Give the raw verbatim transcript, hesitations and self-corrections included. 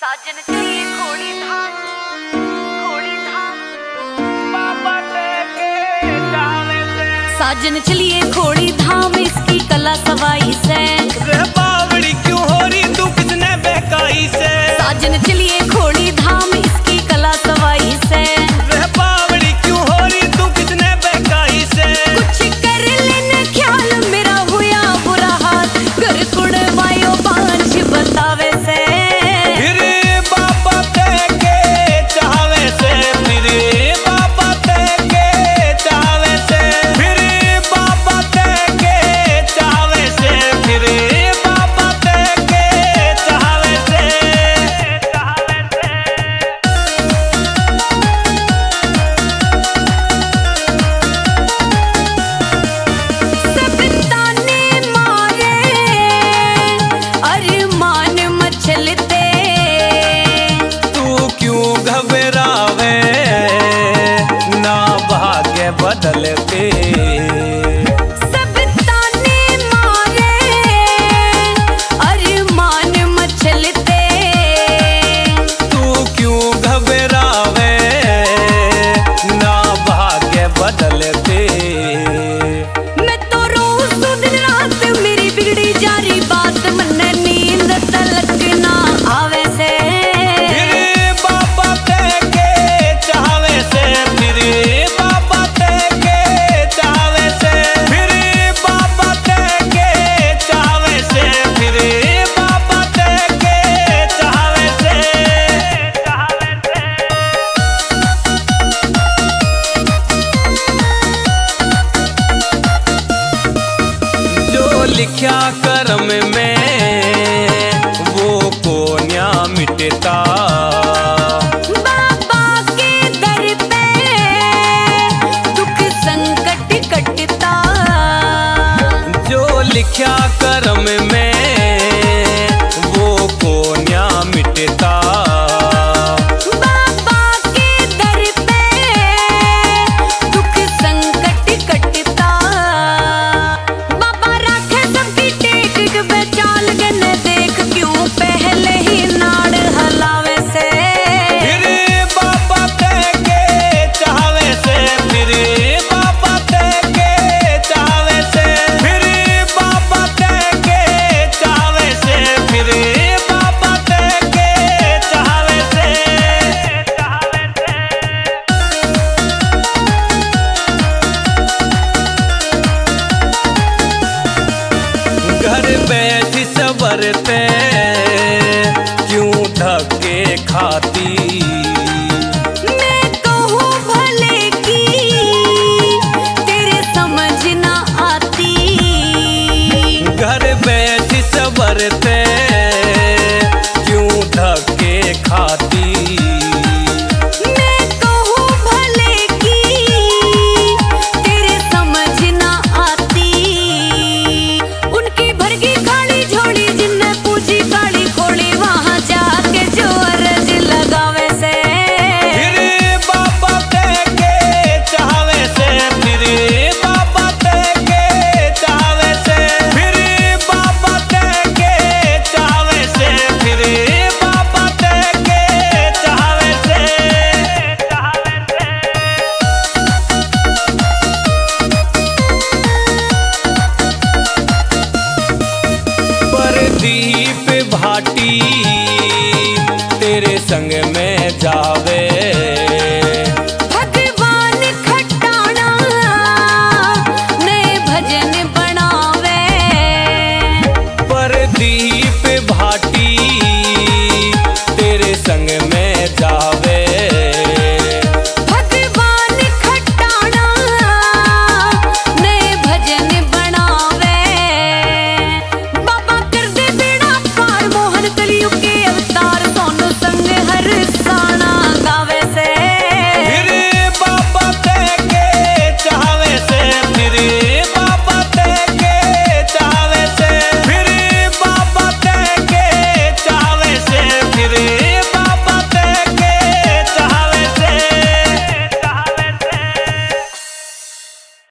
साजन चलिए घोड़ी धाम घोड़ी धाम बाबा के जाने से। साजन चलिए घोड़ी धाम इसकी कला सवाई से। रे बावड़ी क्यों हो रही तू किसने बहकाई से। साजन चलिए घोड़ी धाम इसकी कला सवाई से। रे बावड़ी क्यों हो रही तू किसने बहकाई से। कुछ कर लेने ख्याल मेरा हुआ बुरा हाल घर कुड़वायो बांझ बतावे से। बदलते सब ताने मारे अरमान मचलते। तू क्यों घबरावे ना भाग्य बदलते। मैं तो रोज दिन रात मेरी बिगड़ी जा रही बात मन नींद तलक ना आवे से। फिर बाबा के चाहवे से फिर लिखा कर्म में वो कोन्या मिटता। बाबा के दर पे दुख संकट कटता। जो लिखा कर्म में वो कोन्या मिटता। बैठी सवरते क्यों धक्के खाती। मैं कहूँ भले की तेरे समझ ना आती। घर बैठी सवरते क्यों धक्के खाती। दीप भाटी तेरे संग में जावे। भगवान खटाना नए भजन बनावे। पर दीप भाटी